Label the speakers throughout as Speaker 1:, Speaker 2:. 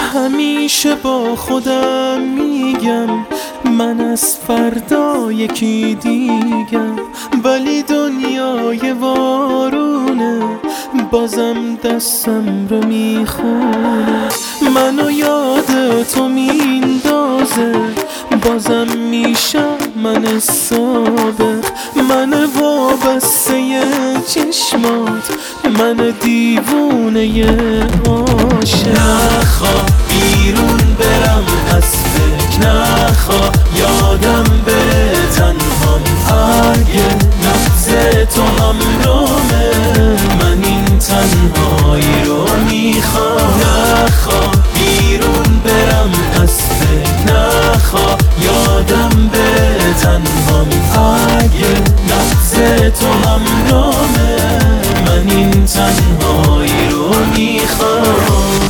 Speaker 1: همیشه با خودم میگم من از فردا یکی دیگم، ولی دنیای وارونه بازم دستم رو میخونه. منو یاد تو میندازه بازم میشم من سابق، من وابسته چشمات، من دیوونه عاشق. نخوا بیرون برم از فکر، نخوا یادم بره تنهام، اگه نبض تو همراهه من این تنهایی رو میخوام. نخوا بیرون برم از فکر، نخوا یادم بره تنهام، اگه نبض تو همراهه من این تنهایی رو میخوام.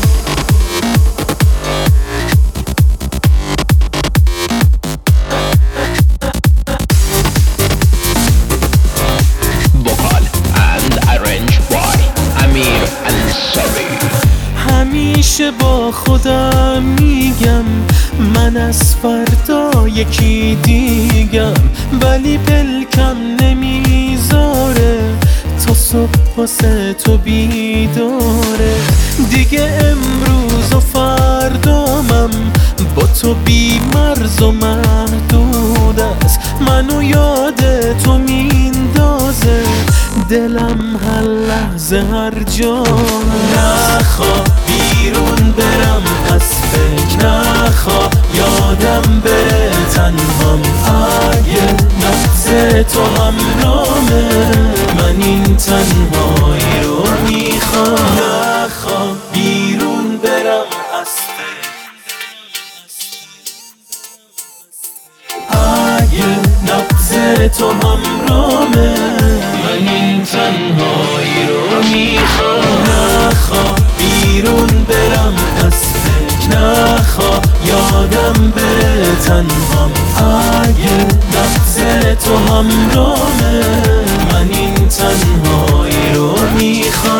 Speaker 1: همیشه با خودم میگم من از فردا یکی دیگم، ولی پلکم نمیذاره تا صبح واسه تو بیداره. دیگه امروز و فردامم با تو بی مرز و محدود است، منو یاد تو میندازه دلم هر لحظه هر جا. نخوا بیرون برم از فکر، نخوا یادم بره تنهام، اگه نبض تو همراهه من این تنهایی رو میخوام. نخوا بیرون برم از فکر، اگه نبض تو همراهه من این تنهایی رو میخوام. نخوا بیرون برم از فکر، نخوا یادم بره تنهام، اگه نبض تو همراهه من این تنهایی رو میخوام.